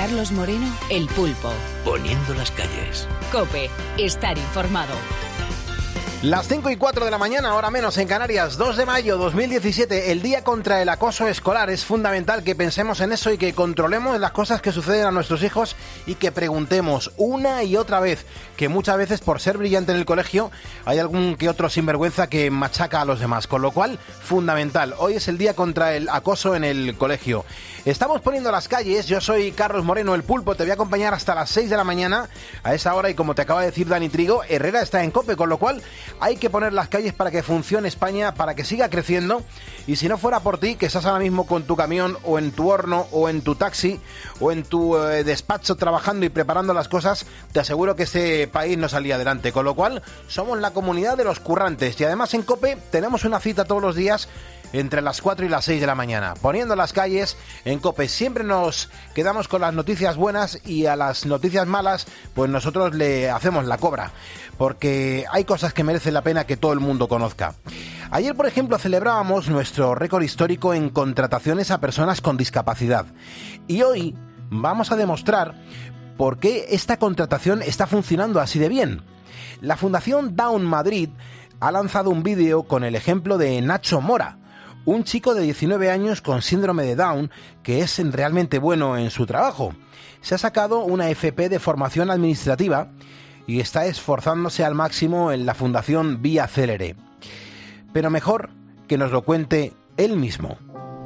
Carlos Moreno, El Pulpo. Poniendo las calles. COPE, estar informado. Las 5:04 de la mañana, hora menos en Canarias, 2 de mayo 2017, el día contra el acoso escolar. Es fundamental que pensemos en eso y que controlemos las cosas que suceden a nuestros hijos y que preguntemos una y otra vez, que muchas veces por ser brillante en el colegio hay algún que otro sinvergüenza que machaca a los demás, con lo cual, fundamental. Hoy es el día contra el acoso en el colegio. Estamos poniendo las calles, yo soy Carlos Moreno, El Pulpo, te voy a acompañar hasta las 6 de la mañana a esa hora y como te acaba de decir Dani Trigo, Herrera está en COPE, con lo cual hay que poner las calles para que funcione España, para que siga creciendo. Y si no fuera por ti, que estás ahora mismo con tu camión o en tu horno o en tu taxi o en tu despacho trabajando y preparando las cosas, te aseguro que este país no salía adelante. Con lo cual, somos la comunidad de los currantes. Y además en COPE tenemos una cita todos los días entre las 4 y las 6 de la mañana, poniendo las calles en COPE. Siempre nos quedamos con las noticias buenas y a las noticias malas, pues nosotros le hacemos la cobra, porque hay cosas que merecen la pena que todo el mundo conozca. Ayer, por ejemplo, celebrábamos nuestro récord histórico en contrataciones a personas con discapacidad. Y hoy vamos a demostrar por qué esta contratación está funcionando así de bien. La Fundación Down Madrid ha lanzado un vídeo con el ejemplo de Nacho Mora, un chico de 19 años con síndrome de Down que es realmente bueno en su trabajo. Se ha sacado una FP de formación administrativa y está esforzándose al máximo en la Fundación Vía Célere. Pero mejor que nos lo cuente él mismo.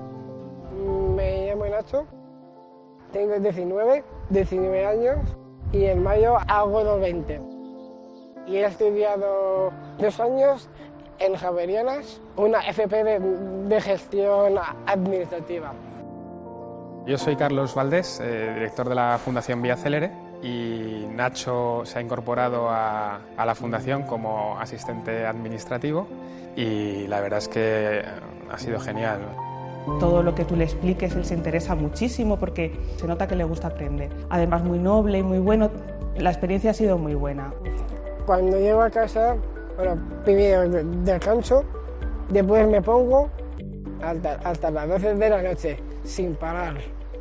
Me llamo Nacho, tengo 19 años y en mayo hago los 20. Y he estudiado 2 años en Javerianas, una FP de gestión administrativa. Yo soy Carlos Valdés, director de la Fundación Vía Célere, y Nacho se ha incorporado a la Fundación como asistente administrativo y la verdad es que ha sido genial. Todo lo que tú le expliques, él se interesa muchísimo porque se nota que le gusta aprender. Además, muy noble y muy bueno, la experiencia ha sido muy buena. Cuando llego a casa, primero descanso, después me pongo hasta las 12 de la noche, sin parar.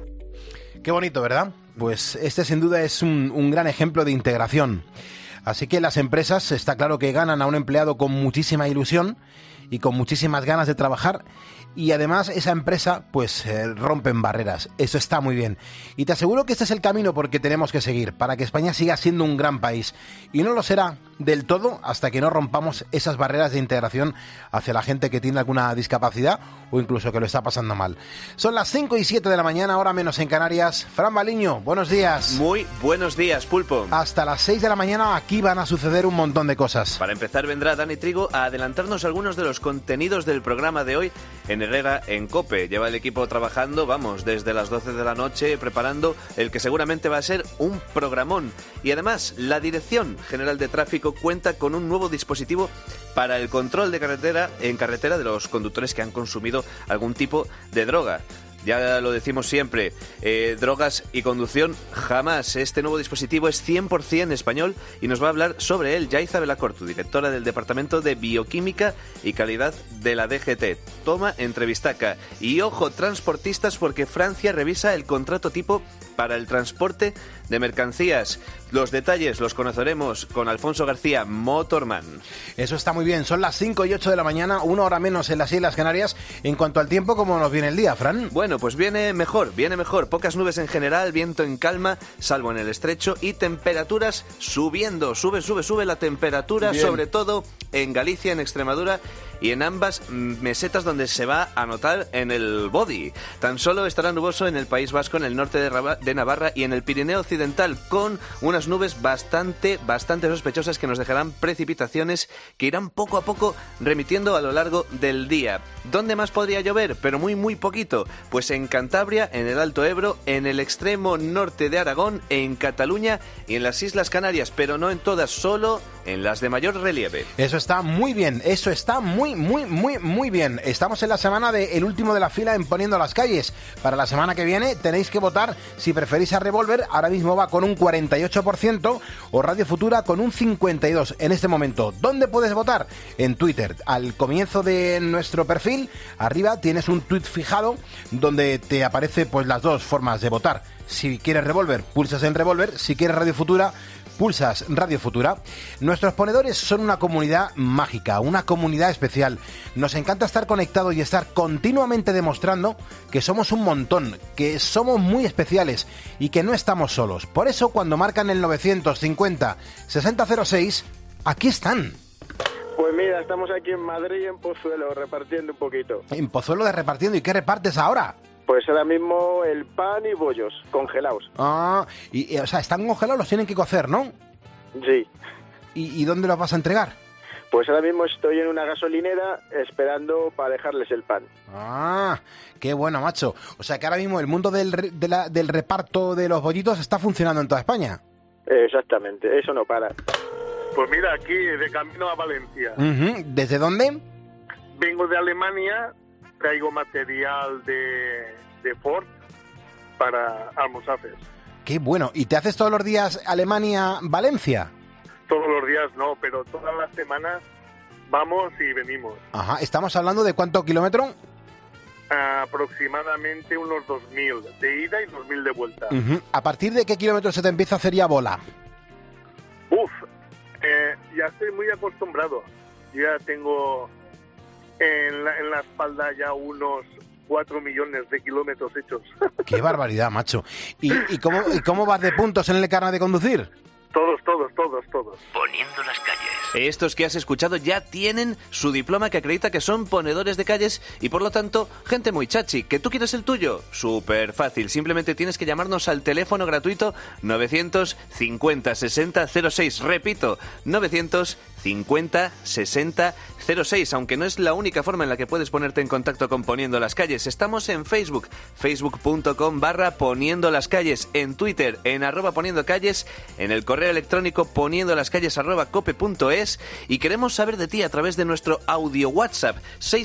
Qué bonito, ¿verdad? Pues este sin duda es un gran ejemplo de integración. Así que las empresas, está claro que ganan a un empleado con muchísima ilusión y con muchísimas ganas de trabajar, y además esa empresa pues rompen barreras. Eso está muy bien. Y te aseguro que este es el camino por el que tenemos que seguir para que España siga siendo un gran país. Y no lo será del todo hasta que no rompamos esas barreras de integración hacia la gente que tiene alguna discapacidad o incluso que lo está pasando mal. Son las 5:07 de la mañana, hora menos en Canarias. Fran Baliño, buenos días. Muy buenos días, Pulpo. Hasta las 6 de la mañana aquí van a suceder un montón de cosas. Para empezar vendrá Dani Trigo a adelantarnos algunos de los contenidos del programa de hoy en Herrera en COPE. Lleva el equipo trabajando, desde las 12 de la noche preparando el que seguramente va a ser un programón. Y además, la Dirección General de Tráfico cuenta con un nuevo dispositivo para el control de carretera de los conductores que han consumido algún tipo de droga. Ya lo decimos siempre, drogas y conducción jamás. Este nuevo dispositivo es 100% español y nos va a hablar sobre él Yaiza Belacortu, directora del Departamento de Bioquímica y Calidad de la DGT. Toma entrevistaca. Y ojo, transportistas, porque Francia revisa el contrato tipo para el transporte de mercancías. Los detalles los conoceremos con Alfonso García, Motorman. Eso está muy bien. Son las 5:08 de la mañana, una hora menos en las Islas Canarias. En cuanto al tiempo, ¿cómo nos viene el día, Fran? Bueno, pues viene mejor. Pocas nubes en general, viento en calma, salvo en el estrecho, y temperaturas subiendo. Sube la temperatura, bien. Sobre todo en Galicia, en Extremadura y en ambas mesetas donde se va a notar en el body. Tan solo estará nuboso en el País Vasco, en el norte de Navarra y en el Pirineo Occidental, con unas nubes bastante sospechosas que nos dejarán precipitaciones que irán poco a poco remitiendo a lo largo del día. ¿Dónde más podría llover? Pero muy poquito. Pues en Cantabria, en el Alto Ebro, en el extremo norte de Aragón, en Cataluña y en las Islas Canarias, pero no en todas, solo en las de mayor relieve. Eso está muy bien, eso está muy bien. Estamos en la semana del último de la fila en Poniendo las Calles. Para la semana que viene tenéis que votar si preferís a Revolver, ahora mismo va con un 48%, o Radio Futura con un 52% en este momento. ¿Dónde puedes votar? En Twitter. Al comienzo de nuestro perfil, arriba tienes un tuit fijado donde te aparece pues las dos formas de votar. Si quieres Revolver, pulsas en Revolver. Si quieres Radio Futura, pulsas Radio Futura. Nuestros ponedores son una comunidad mágica, una comunidad especial. Nos encanta estar conectados y estar continuamente demostrando que somos un montón, que somos muy especiales y que no estamos solos. Por eso, cuando marcan el 950-6006, aquí están. Pues mira, estamos aquí en Madrid, en Pozuelo, repartiendo un poquito. En Pozuelo de repartiendo. ¿Y qué repartes ahora? Pues ahora mismo el pan y bollos, congelados. Ah, o sea, están congelados, los tienen que cocer, ¿no? Sí. ¿Y dónde los vas a entregar? Pues ahora mismo estoy en una gasolinera esperando para dejarles el pan. Ah, qué bueno, macho. O sea, que ahora mismo el mundo del reparto de los bollitos está funcionando en toda España. Exactamente, eso no para. Pues mira, aquí de camino a Valencia. ¿Desde dónde? Vengo de Alemania, traigo material de Ford para almorzafes. Qué bueno. ¿Y te haces todos los días Alemania-Valencia? Todos los días no, pero todas las semanas vamos y venimos. Ajá, ¿estamos hablando de cuánto kilómetro? Aproximadamente unos 2.000 de ida y 2.000 de vuelta. ¿A partir de qué kilómetro se te empieza a hacer ya bola? Ya estoy muy acostumbrado. Ya tengo en la espalda ya unos 4 millones de kilómetros hechos. ¡Qué barbaridad, macho! ¿Y cómo vas de puntos en el carnet de conducir? Todos. Poniendo las calles. Estos que has escuchado ya tienen su diploma que acredita que son ponedores de calles y por lo tanto, gente muy chachi. ¿Que tú quieres el tuyo? Súper fácil. Simplemente tienes que llamarnos al teléfono gratuito 950 60 06. Repito, 950 60 06. Aunque no es la única forma en la que puedes ponerte en contacto con Poniendo las Calles. Estamos en Facebook, facebook.com/Poniendo las Calles, en Twitter, en @poniendocalles, en el correo electrónico poniendolascalles@cope.es y queremos saber de ti a través de nuestro audio WhatsApp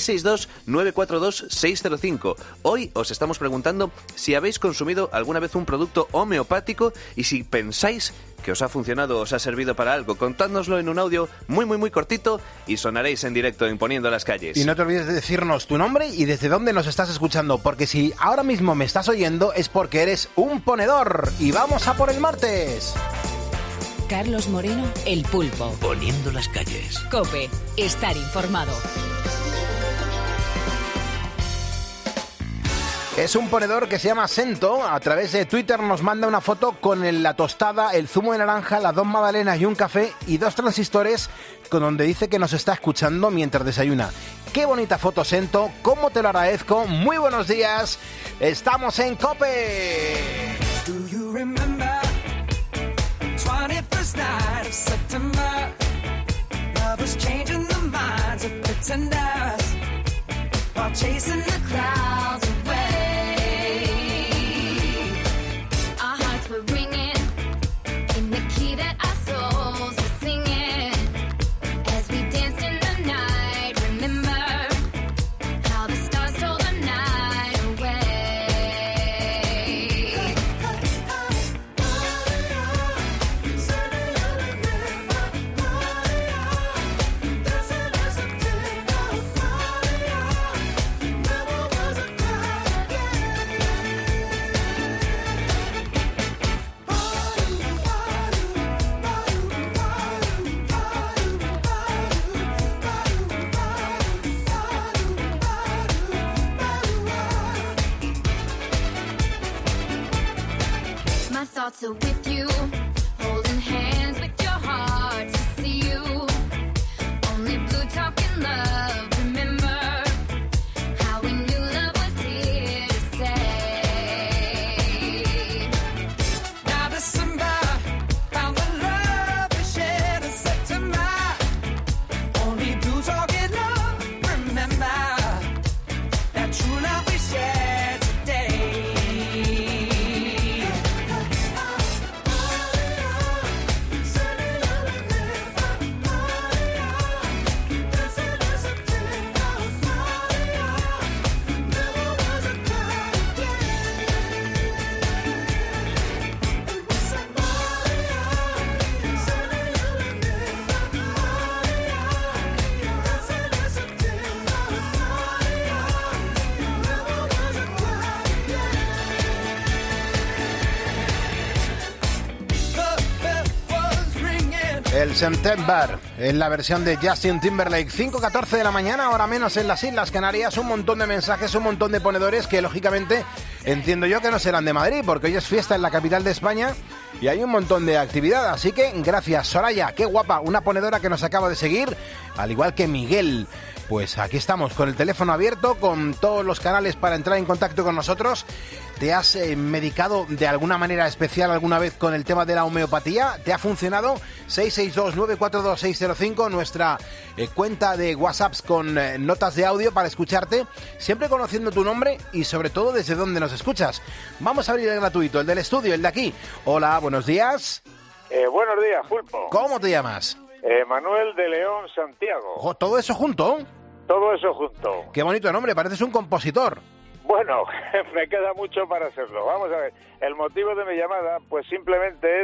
662-942-605. Hoy os estamos preguntando si habéis consumido alguna vez un producto homeopático y si pensáis que os ha funcionado o os ha servido para algo. Contádnoslo en un audio muy cortito y sonaréis en directo en Poniendo las Calles. Y no te olvides de decirnos tu nombre y desde dónde nos estás escuchando, porque si ahora mismo me estás oyendo es porque eres un ponedor. Y vamos a por el martes. Carlos Moreno, El Pulpo. Poniendo las calles. COPE, estar informado. Es un ponedor que se llama Sento. A través de Twitter nos manda una foto con la tostada, el zumo de naranja, las 2 magdalenas y un café y 2 transistores con donde dice que nos está escuchando mientras desayuna. ¡Qué bonita foto, Sento! ¿Cómo te lo agradezco? Muy buenos días. Estamos en COPE. Do you remember 21st night of September? Lovers changing the minds of pretenders while chasing the clouds away. Our hearts were ringing in the key that our souls were singing as we danced in the night. Remember how the stars stole the night away. My thoughts are with you, holding hands with your heart to see you. Only blue talking love, remember how we knew love was here to stay. Now December found the love we shared in September. Only blue talking love, remember that true love we shared today. El September, en la versión de Justin Timberlake. 5:14 de la mañana, ahora menos en las Islas Canarias. Un montón de mensajes, un montón de ponedores que lógicamente entiendo yo que no serán de Madrid, porque hoy es fiesta en la capital de España y hay un montón de actividad. Así que gracias, Soraya, qué guapa, una ponedora que nos acaba de seguir, al igual que Miguel. Pues aquí estamos con el teléfono abierto, con todos los canales para entrar en contacto con nosotros. ¿Te has medicado de alguna manera especial alguna vez con el tema de la homeopatía? ¿Te ha funcionado? 662-942-605, nuestra cuenta de WhatsApps con notas de audio para escucharte, siempre conociendo tu nombre y sobre todo desde dónde nos escuchas. Vamos a abrir el gratuito, el del estudio, el de aquí. Hola, buenos días. Buenos días, Pulpo. ¿Cómo te llamas? Manuel de León Santiago. Ojo, ¿todo eso junto? Todo eso junto. Qué bonito nombre, pareces un compositor. Bueno, me queda mucho para hacerlo. Vamos a ver, el motivo de mi llamada, pues simplemente es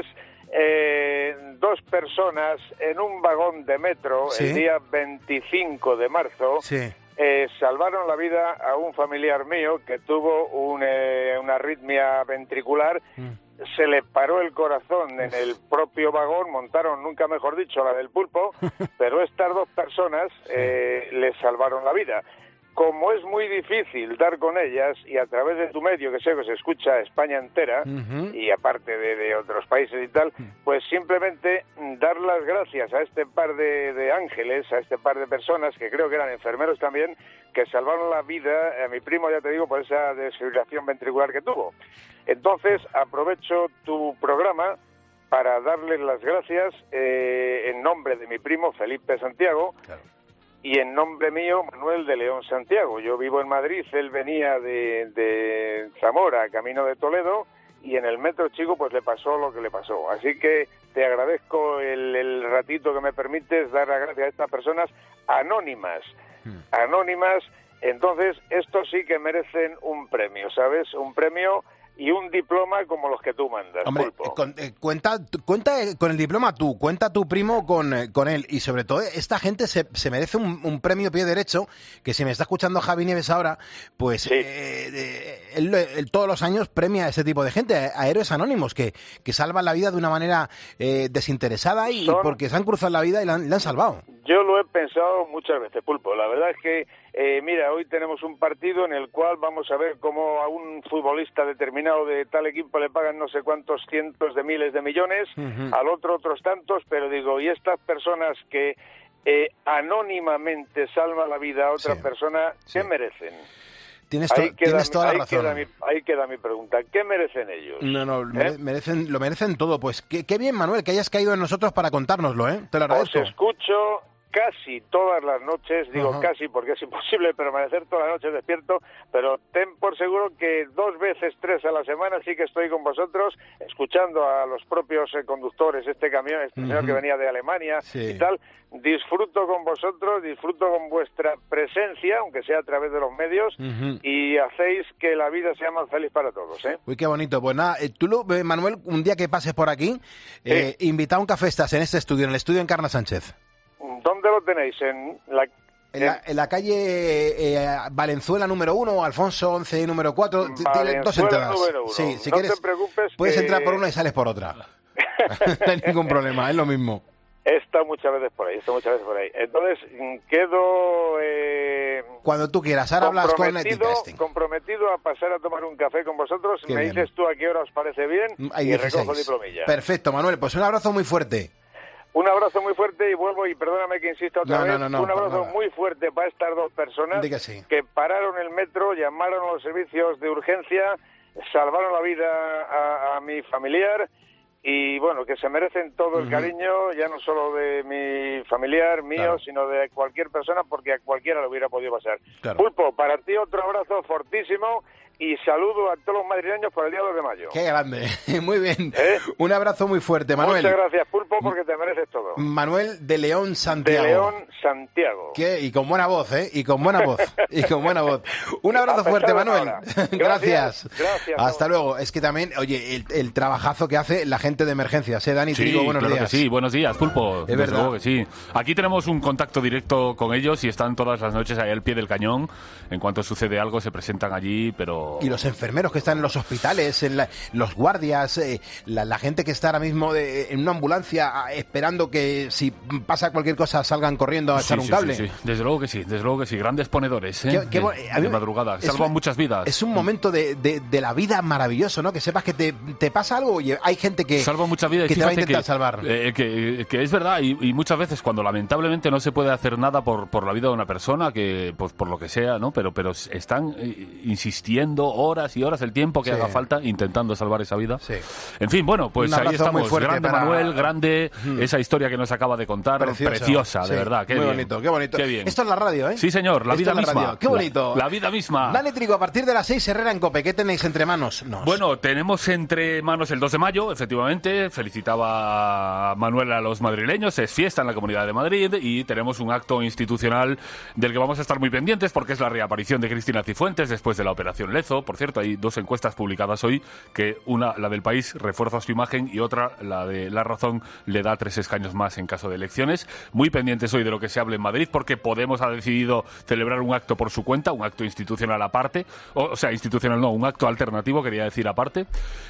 dos personas en un vagón de metro, ¿sí?, el día 25 de marzo, sí, salvaron la vida a un familiar mío que tuvo una arritmia ventricular. Se le paró el corazón en el propio vagón, montaron, nunca mejor dicho, la del Pulpo, pero estas dos personas le salvaron la vida. Como es muy difícil dar con ellas, y a través de tu medio, que sé que se escucha España entera, y aparte de otros países y tal, pues simplemente dar las gracias a este par de ángeles, a este par de personas, que creo que eran enfermeros también, que salvaron la vida a mi primo, ya te digo, por esa desfibrilación ventricular que tuvo. Entonces, aprovecho tu programa para darles las gracias en nombre de mi primo Felipe Santiago, claro, y en nombre mío, Manuel de León Santiago. Yo vivo en Madrid, él venía de Zamora, camino de Toledo, y en el metro chico pues le pasó lo que le pasó. Así que te agradezco el ratito que me permites dar las gracias a estas personas anónimas. Anónimas, entonces estos sí que merecen un premio, ¿sabes? Un premio y un diploma como los que tú mandas. Hombre, cuenta con el diploma tú, cuenta tu primo con él, y sobre todo esta gente se merece un premio pie derecho, que si me está escuchando Javi Nieves ahora, pues sí, él todos los años premia a ese tipo de gente, a héroes anónimos que salvan la vida de una manera desinteresada y porque se han cruzado la vida y le han salvado. Yo lo he pensado muchas veces, Pulpo. La verdad es que, mira, hoy tenemos un partido en el cual vamos a ver cómo a un futbolista determinado de tal equipo le pagan no sé cuántos cientos de miles de millones, al otro otros tantos, pero digo, y estas personas que anónimamente salvan la vida a otra persona, ¿qué merecen? Tienes toda la razón. Ahí queda mi pregunta. ¿Qué merecen ellos? No, lo merecen todo. Pues qué bien, Manuel, que hayas caído en nosotros para contárnoslo, ¿eh? Te lo agradezco. Os escucho casi todas las noches, digo casi porque es imposible permanecer toda la noche despierto, pero ten por seguro que 2 veces, 3 a la semana sí que estoy con vosotros, escuchando a los propios conductores, este camión, este señor que venía de Alemania y tal. Disfruto con vosotros, disfruto con vuestra presencia, aunque sea a través de los medios, y hacéis que la vida sea más feliz para todos, ¿eh? Uy, qué bonito. Pues nada, tú, Manuel, un día que pases por aquí, invita a un café, estás en este estudio, en el estudio Encarna Sánchez. ¿Dónde lo tenéis? En la calle Valenzuela número 1, Alfonso 11 número 4, tiene 2 entradas. Número 1. Sí, si no quieres, te preocupes, puedes entrar por una y sales por otra. No hay ningún problema, es lo mismo. He estado muchas veces por ahí, Entonces, quedo... cuando tú quieras, ahora hablas con comprometido a pasar a tomar un café con vosotros. Qué me bien. Dices tú a qué hora os parece bien Hay y 16. recojo diplomilla. Perfecto, Manuel, pues un abrazo muy fuerte. Un abrazo muy fuerte y vuelvo, y perdóname que insista otra vez, un abrazo muy fuerte para estas dos personas que pararon el metro, llamaron a los servicios de urgencia, salvaron la vida a mi familiar, y bueno, que se merecen todo el cariño, ya no solo de mi familiar mío, sino de cualquier persona, porque a cualquiera le hubiera podido pasar. Pulpo, para ti otro abrazo fortísimo y saludo a todos los madrileños por el día 2 de mayo. ¡Qué grande! Muy bien. Un abrazo muy fuerte, Manuel. Muchas gracias, Pulpo, porque te mereces todo. Manuel de León Santiago. De León Santiago. Y con buena voz, ¿eh? Y con buena voz. Un abrazo fuerte, Manuel. Gracias. Hasta luego. Es que también, oye, el trabajazo que hace la gente de emergencias, ¿eh, Dani? Sí, buenos días. Que sí, buenos días, Pulpo. Es verdad. Luego que sí. Aquí tenemos un contacto directo con ellos y están todas las noches ahí al pie del cañón. En cuanto sucede algo se presentan allí, pero pero... Y los enfermeros que están en los hospitales, los guardias, la gente que está ahora mismo en una ambulancia esperando que si pasa cualquier cosa salgan corriendo a echar un cable. Sí. Desde luego que sí. Grandes ponedores, de madrugada. Salvan muchas vidas. Es un momento de la vida maravilloso, ¿no? Que sepas que te pasa algo y hay gente que salva muchas vidas, que te va a intentar salvar. Que es verdad, y muchas veces cuando lamentablemente no se puede hacer nada por la vida de una persona, que pues por lo que sea, ¿no? Pero están insistiendo horas y horas, el tiempo que haga falta, intentando salvar esa vida. Sí. En fin, bueno, pues ahí estamos. Grande Manuel, grande esa historia que nos acaba de contar, preciosa, de verdad. Qué bonito. Qué bien. Esto es la radio, ¿eh? Sí, señor, la vida misma. Qué bonito. La vida misma. Dani Trigo, a partir de las 6, Herrera en COPE. ¿Qué tenéis entre manos? Bueno, tenemos entre manos el 2 de mayo, efectivamente. Felicitaba a Manuel a los madrileños. Es fiesta en la Comunidad de Madrid y tenemos un acto institucional del que vamos a estar muy pendientes porque es la reaparición de Cristina Cifuentes después de la Operación Lezo. Por cierto, hay 2 encuestas publicadas hoy, que una, la del País, refuerza su imagen y otra, la de La Razón, le da 3 escaños más en caso de elecciones. Muy pendientes hoy de lo que se hable en Madrid porque Podemos ha decidido celebrar un acto por su cuenta, un acto institucional aparte, o sea, institucional no, un acto alternativo, quería decir aparte,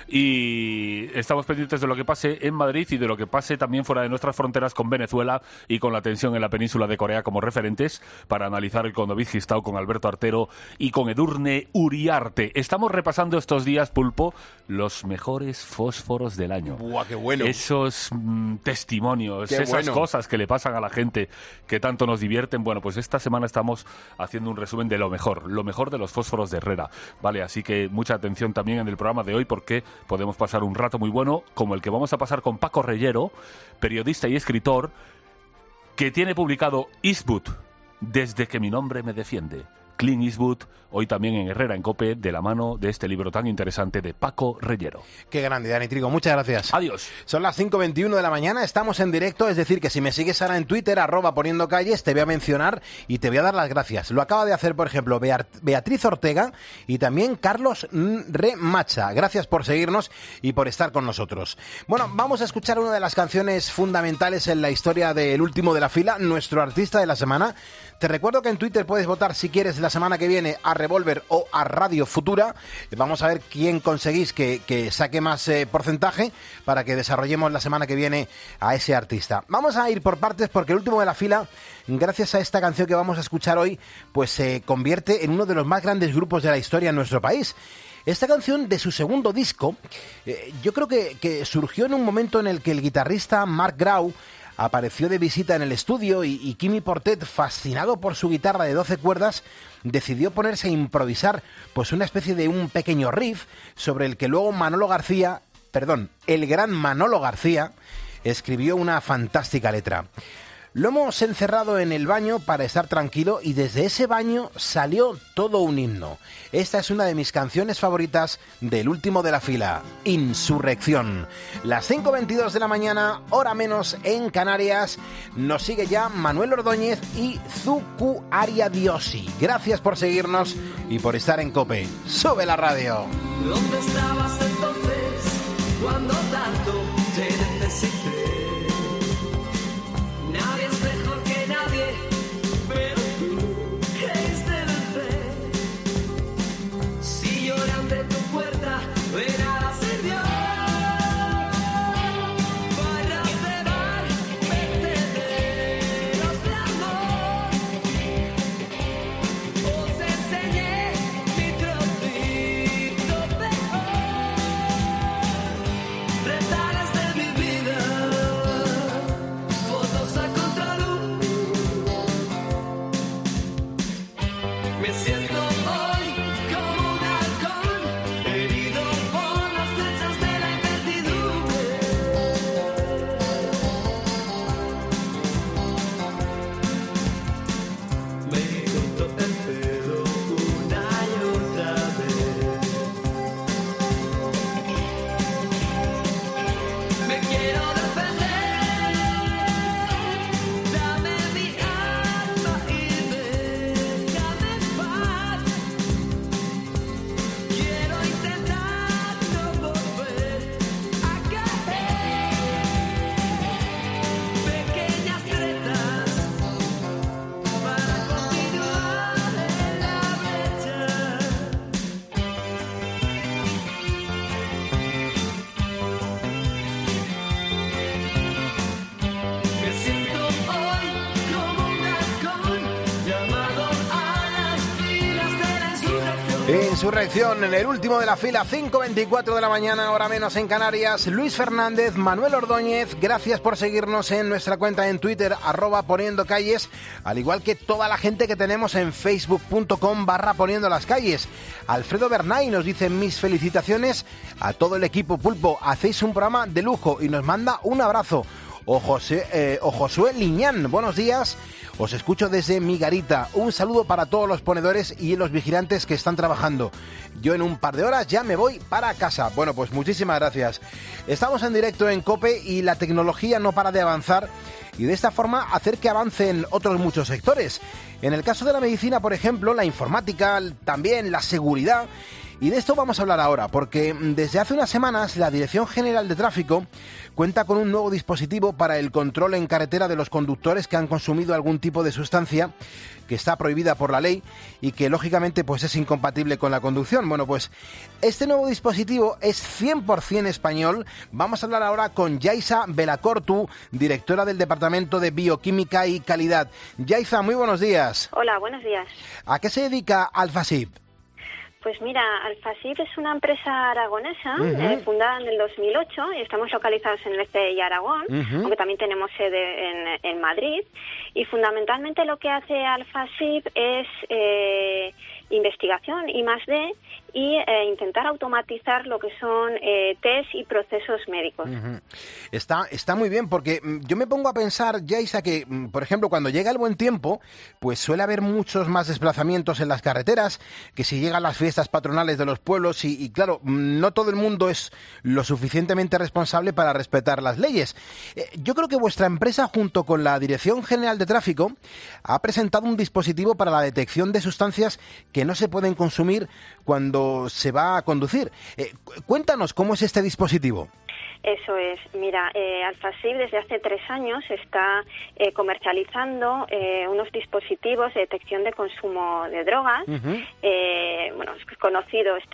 y estamos pendientes de lo que pase en Madrid y de lo que pase también fuera de nuestras fronteras con Venezuela y con la tensión en la península de Corea como referentes para analizar el Condovizquistao con Alberto Artero y con Edurne Uriarte. Estamos repasando estos días, Pulpo, los mejores fósforos del año. ¡Buah, qué bueno! Esos testimonios, esas cosas que le pasan a la gente que tanto nos divierten. Bueno, pues esta semana estamos haciendo un resumen de lo mejor de los fósforos de Herrera, ¿vale? Así que mucha atención también en el programa de hoy porque podemos pasar un rato muy bueno como el que vamos a pasar con Paco Reyero, periodista y escritor, que tiene publicado Eastwood, Desde que mi nombre me defiende. Clint Eastwood, hoy también en Herrera en COPE, de la mano de este libro tan interesante de Paco Reyero. Qué grande, Dani Trigo, muchas gracias. Adiós. Son las 5:21 de la mañana, estamos en directo, es decir, que si me sigues ahora en Twitter, @poniendocalles, te voy a mencionar y te voy a dar las gracias. Lo acaba de hacer, por ejemplo, Beatriz Ortega y también Carlos Remacha. Gracias por seguirnos y por estar con nosotros. Bueno, vamos a escuchar una de las canciones fundamentales en la historia del último de la fila, nuestro artista de la semana. Te recuerdo que en Twitter puedes votar si quieres la semana que viene a Revolver o a Radio Futura. Vamos a ver quién conseguís que saque más porcentaje para que desarrollemos la semana que viene a ese artista. Vamos a ir por partes porque el último de la fila, gracias a esta canción que vamos a escuchar hoy, pues se convierte en uno de los más grandes grupos de la historia en nuestro país. Esta canción de su segundo disco, yo creo que surgió en un momento en el que el guitarrista Mark Grau apareció de visita en el estudio y Quimi Portet, fascinado por su guitarra de 12 cuerdas, decidió ponerse a improvisar pues una especie de un pequeño riff sobre el que luego el gran Manolo García escribió una fantástica letra. Lo hemos encerrado en el baño para estar tranquilo y desde ese baño salió todo un himno. Esta es una de mis canciones favoritas del último de la fila, Insurrección. Las 5:22 de la mañana, hora menos en Canarias. Nos sigue ya Manuel Ordóñez y Zuku Ariadiosi. Gracias por seguirnos y por estar en COPE. ¡Sube la radio! ¿Dónde estabas entonces cuando tanto te necesité? Nadie es mejor que nadie, pero tú creíste vencer. Si lloran de tu puerta, de nada sirvió. Barras de bar, vertederos de amor. Os enseñé mi trocito peor. Retales de mi vida. Insurrección en el último de la fila, 5:24 de la mañana, hora menos en Canarias. Luis Fernández, Manuel Ordóñez, gracias por seguirnos en nuestra cuenta en Twitter, @poniendocalles, al igual que toda la gente que tenemos en facebook.com/poniendolascalles. Alfredo Bernay nos dice: mis felicitaciones a todo el equipo Pulpo, hacéis un programa de lujo, y nos manda un abrazo. O Josué Liñán, buenos días, os escucho desde mi garita. Un saludo para todos los ponedores y los vigilantes que están trabajando. Yo en un par de horas ya me voy para casa. Bueno, pues muchísimas gracias. Estamos en directo en COPE y la tecnología no para de avanzar, y de esta forma hacer que avancen otros muchos sectores. En el caso de la medicina, por ejemplo, la informática, también la seguridad. Y de esto vamos a hablar ahora, porque desde hace unas semanas la Dirección General de Tráfico cuenta con un nuevo dispositivo para el control en carretera de los conductores que han consumido algún tipo de sustancia que está prohibida por la ley y que lógicamente pues es incompatible con la conducción. Bueno, pues este nuevo dispositivo es 100% español. Vamos a hablar ahora con Yaiza Belacortu, directora del Departamento de Bioquímica y Calidad. Yaiza, muy buenos días. Hola, buenos días. ¿A qué se dedica Alfasip? Pues mira, Alfasip es una empresa aragonesa fundada en el 2008 y estamos localizados en Lecce y Aragón, aunque también tenemos sede en Madrid. Y fundamentalmente lo que hace Alfasip es investigación I+D y intentar automatizar lo que son test y procesos médicos. Está muy bien, porque yo me pongo a pensar, Yaiza, que por ejemplo cuando llega el buen tiempo, pues suele haber muchos más desplazamientos en las carreteras, que si llegan las fiestas patronales de los pueblos y claro, no todo el mundo es lo suficientemente responsable para respetar las leyes. Yo creo que vuestra empresa, junto con la Dirección General de Tráfico, ha presentado un dispositivo para la detección de sustancias que no se pueden consumir cuando se va a conducir. Cuéntanos cómo es este dispositivo. Eso es. Mira, Alfasip desde hace 3 años está comercializando unos dispositivos de detección de consumo de drogas. Bueno, es conocido